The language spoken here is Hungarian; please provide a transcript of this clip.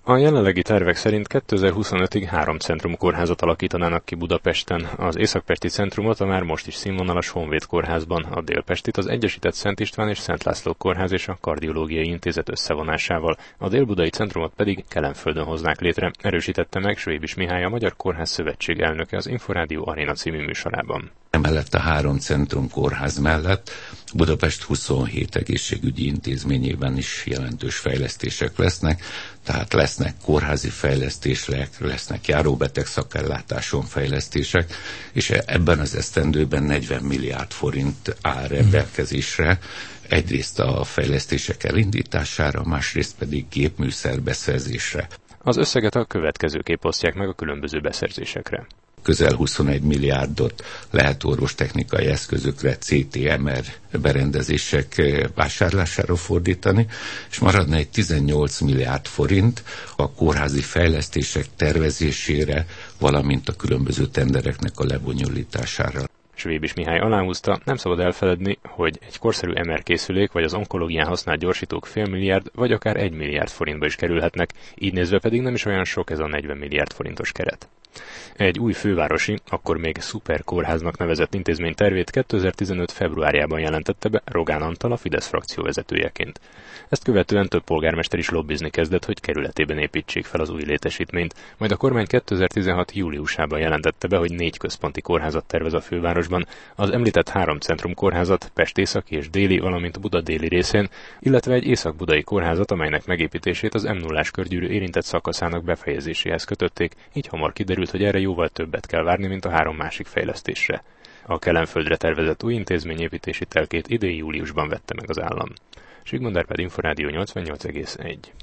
A jelenlegi tervek szerint 2025-ig 3 centrum kórházat alakítanának ki Budapesten, az északpesti centrumot a már most is színvonalas Honvéd kórházban, a délpestit az Egyesített Szent István és Szent László kórház és a Kardiológiai Intézet összevonásával, a délbudai centrumot pedig Kelenföldön hoznák létre, erősítette meg Svébis Mihály, a Magyar Kórház Szövetség elnöke az Inforádió Aréna című műsorában. Emellett a 3 centrum kórház mellett Budapest 27 egészségügyi intézményében is jelentős fejlesztések lesznek, tehát lesznek kórházi fejlesztések, lesznek járóbeteg szakellátáson fejlesztések, és ebben az esztendőben 40 milliárd forint áll rendelkezésre, egyrészt a fejlesztések elindítására, másrészt pedig gépműszer beszerzésre. Az összeget a következőképp osztják meg a különböző beszerzésekre. Közel 21 milliárdot lehet orvostechnikai eszközökre, CT-MR berendezések vásárlására fordítani, és maradna egy 18 milliárd forint a kórházi fejlesztések tervezésére, valamint a különböző tendereknek a lebonyolítására. Svébis Mihály aláhúzta, nem szabad elfeledni, hogy egy korszerű MR készülék vagy az onkológián használt gyorsítók fél milliárd vagy akár 1 milliárd forintba is kerülhetnek, így nézve pedig nem is olyan sok ez a 40 milliárd forintos keret. Egy új fővárosi, akkor még szuperkórháznak nevezett intézmény tervét 2015. februárjában jelentette be Rogán Antal, a Fidesz frakció vezetőjeként. Ezt követően több polgármester is lobbizni kezdett, hogy kerületében építsék fel az új létesítményt, majd a kormány 2016. júliusában jelentette be, hogy 4 központi kórházat tervez a fővárosban, az említett 3 centrum kórházat, Pest északi és déli, valamint Buda déli részén, illetve egy észak-budai kórházat, amelynek megépítését az M0-ás körgyűrű érintett szakaszának befejezéséhez kötötték, így hamar kiderült, hogy erre jóval többet kell várni, mint a 3 másik fejlesztésre. A Kelenföldre tervezett új intézmény építési telkét idei júliusban vette meg az állam. Sigmund Árpád, Inforádió 88,1.